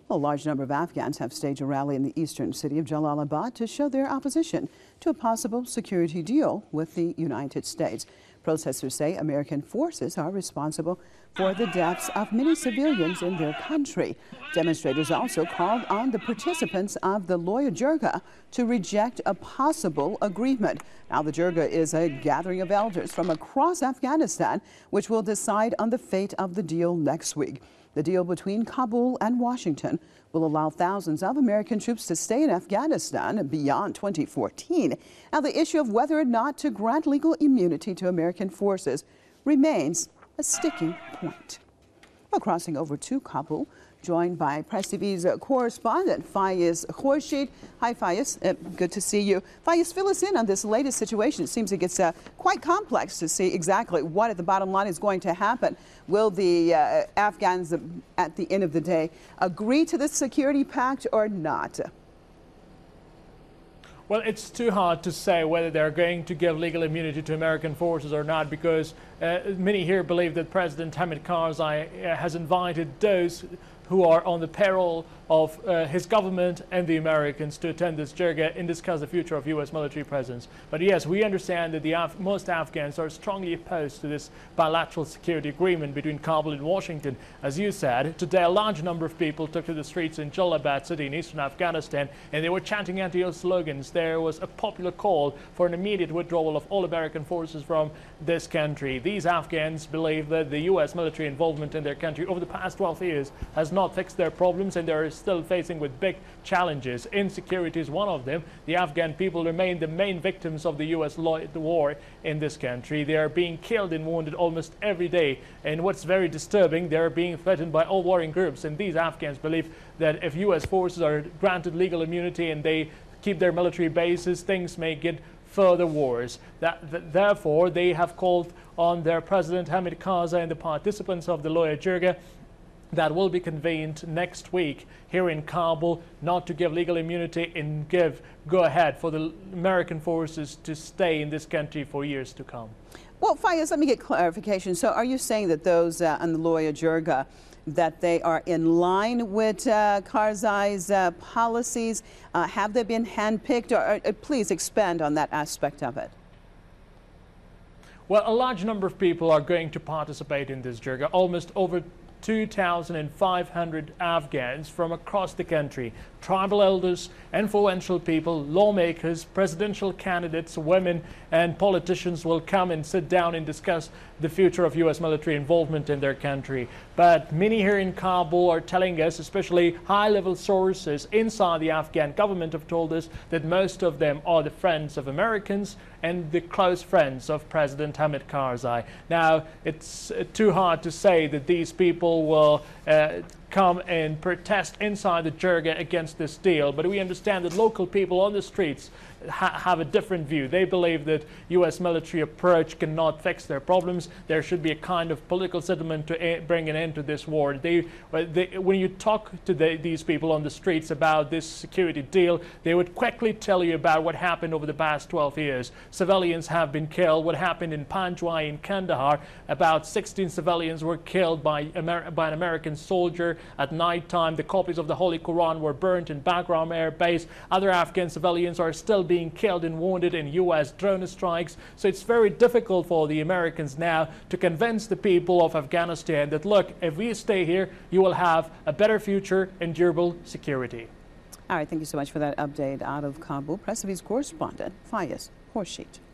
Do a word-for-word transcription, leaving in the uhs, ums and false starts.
A large number of Afghans have staged a rally in the eastern city of Jalalabad to show their opposition to a possible security deal with the United States. Protesters say American forces are responsible for the deaths of many civilians in their country. Demonstrators also called on the participants of the Loya Jirga to reject a possible agreement. Now, the Jirga is a gathering of elders from across Afghanistan, which will decide on the fate of the deal next week. The deal between Kabul and Washington will allow thousands of American troops to stay in Afghanistan beyond twenty fourteen. Now, the issue of whether or not to grant legal immunity to American forces remains a sticking point. Well, crossing over to Kabul, joined by Press T V's correspondent Faiz Khurshid. Hi, Faiz. Uh, good to see you. Faiz, fill us in on this latest situation. It seems it gets uh, quite complex to see exactly what at the bottom line is going to happen. Will the uh, Afghans, uh, at the end of the day, agree to this security pact or not? Well, it's too hard to say whether they're going to give legal immunity to American forces or not, because uh, many here believe that President Hamid Karzai uh, has invited those who are on the payroll of uh, his government and the Americans to attend this jirga and discuss the future of U S military presence. But yes, we understand that the Af most Afghans are strongly opposed to this bilateral security agreement between Kabul and Washington. As you said, today a large number of people took to the streets in Jalalabad city in eastern Afghanistan, and they were chanting anti-U S slogans. There was a popular call for an immediate withdrawal of all American forces from this country. These Afghans believe that the U S military involvement in their country over the past twelve years has not fixed their problems, and they're still facing with big challenges. Insecurity is one of them. The Afghan people remain the main victims of the U S war in this country. They are being killed and wounded almost every day. And what's very disturbing, they're being threatened by all warring groups. And these Afghans believe that if U S forces are granted legal immunity and they keep their military bases, things may get further wars. That, th therefore, they have called on their President Hamid Karzai and the participants of the Loya Jirga that will be convened next week here in Kabul not to give legal immunity and give go-ahead for the American forces to stay in this country for years to come. Well, Faiz, let me get clarification. So are you saying that those uh, on the Loya Jirga, that they are in line with uh, Karzai's uh, policies? Uh, have they been handpicked? Or, or please expand on that aspect of it. Well, a large number of people are going to participate in this jirga, almost over two thousand five hundred Afghans from across the country, tribal elders, influential people, lawmakers, presidential candidates, women, and politicians will come and sit down and discuss the future of U S military involvement in their country. But many here in Kabul are telling us, especially high-level sources inside the Afghan government have told us that most of them are the friends of Americans and the close friends of President Hamid Karzai. Now, it's uh, too hard to say that these people will uh, come and protest inside the jirga against this deal, but we understand that local people on the streets ha have a different view. They believe that U S military approach cannot fix their problems. There should be a kind of political settlement to e bring an end to this war. They, they, when you talk to the, these people on the streets about this security deal, they would quickly tell you about what happened over the past twelve years. Civilians have been killed. What happened in Panjwai in Kandahar, about sixteen civilians were killed by, Amer by an American soldier at night time. The copies of the Holy Quran were burnt in Bagram Air Base. Other Afghan civilians are still being killed and wounded in U S drone strikes. So it's very difficult for the Americans now to convince the people of Afghanistan that, look, if we stay here, you will have a better future and durable security. All right, thank you so much for that update out of Kabul. Press T V's correspondent, Faiz Khurshid.